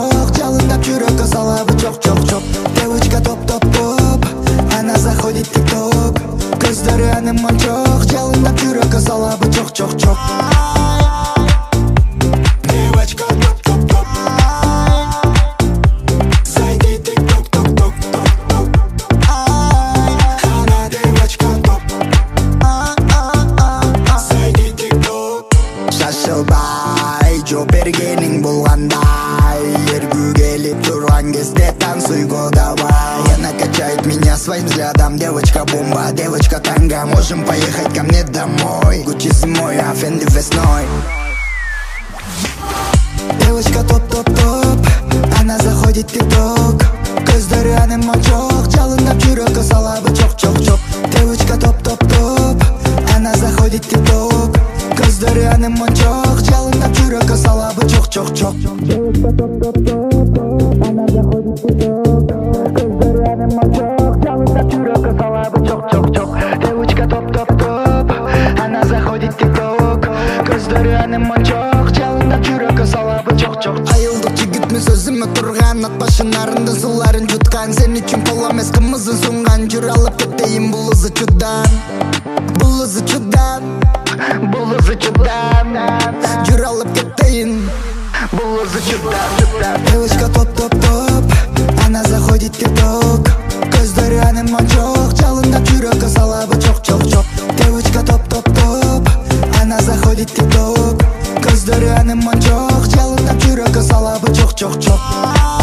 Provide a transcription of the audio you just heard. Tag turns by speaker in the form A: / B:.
A: мончок, жалындап жүрөккө салабы чок чок чок. Девочка топ топ топ, она заходит в тик-ток. Көздөрү анын мончок, жалындап жүрөккө салабы чок чок чок. Девочка топ топ топ, зайди тик-ток ток ток ток ток. Она девочка топ, зайди тик-ток. Шашылбай, жооп бергениң болгандай, эргүү келип турган кезде танцуйго давай. Она качает меня своим взглядом, девочка бомба, девочка танго. Можем поехать ко мне домой, Гуччи зимой, а Фенди весной. Девочка топ-топ-топ, она заходит в тик-ток. Көздөрү анын мончок, жалындап жүрөккө салабы чок-чок-чок. Девочка топ-топ-топ, она заходит в тик-ток. Көздөрү анын мончок, жалындап жүрөккө салабы чок-чок-чок. Девочка топ-топ-топ, она заходит в тик-ток. Көздөрү анын мончок, жалындап жүрөккө салабы чок-чок-чок. Девочка топ-топ-топ, она заходит в тик-ток. Көздөрү анын мончок, жалындап жүрөккө салабы чок-чок. Айылдык жигитмиз өзүмө турган, ат башын арынды суларын жуткан. Сен үчүн кол эмес кымызын сунган, жүр алып кетейин бул ызычудан. Бул ызычудан, бул ызычудан. Жүр алып кетейин бул ызычудан. Девочка топ-топ-топ, она заходит в тик-ток. Көздөрү анын мончок, жалындап жүрөккө салабы чок-чок-чок. Девочка топ-топ-топ, она заходит в тик-ток. Көздөрү анын мончок, жалындап жүрөккө салабы чок-чок-чок.